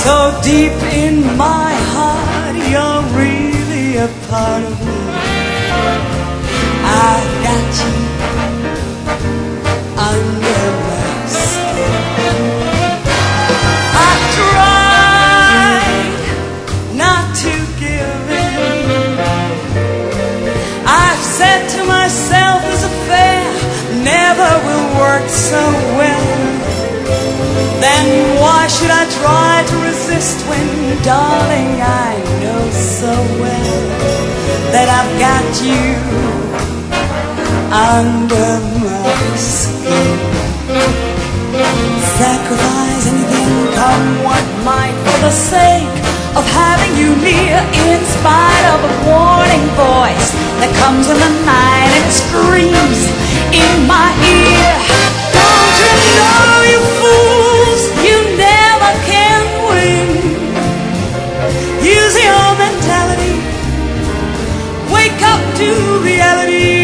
So deep in my heart, you're really a part of me. I got you under my skin. I tried not to give in. I've said to myself, this affair never will work so well. Then why should I try to resist when, darling, I know so well that I've got you under my skin. Sacrifice anything, come what might, for the sake of having you near, in spite of a warning voice that comes in the night and screams in my ear. Don't you know, you fools, you never can win. Use your mentality, wake up to reality.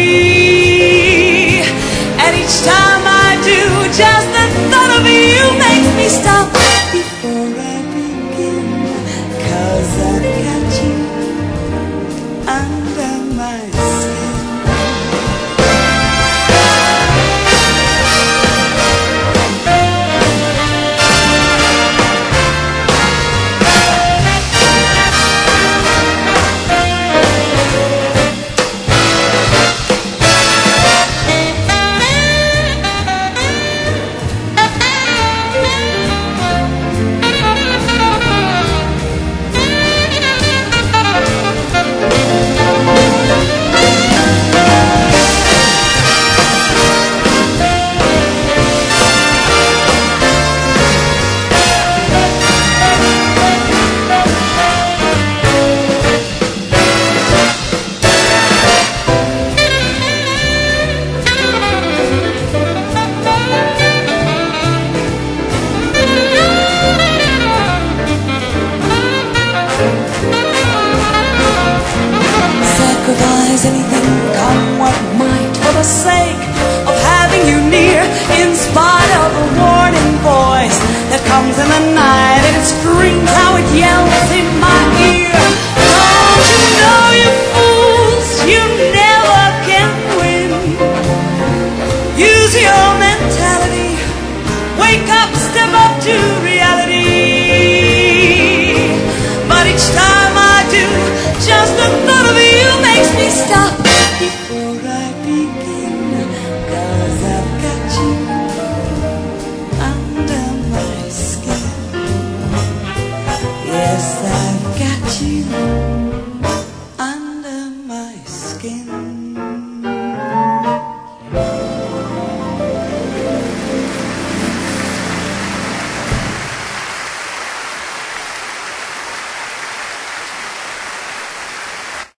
And each time I do, just the thought of you makes me stop before I begin. 'Cause I've got you under my skin. Sacrifice anything, come what might, for the sake of having you near, in spite of a warning voice that comes in the night and it screams how it yells in my ear. Don't you know, you fools, you never can win. Use your mentality, wake up, step up to reality. But each time I do, just the thought of you makes me stop before I begin. 'Cause I've got you under my skin. Yes, I've got you under my skin.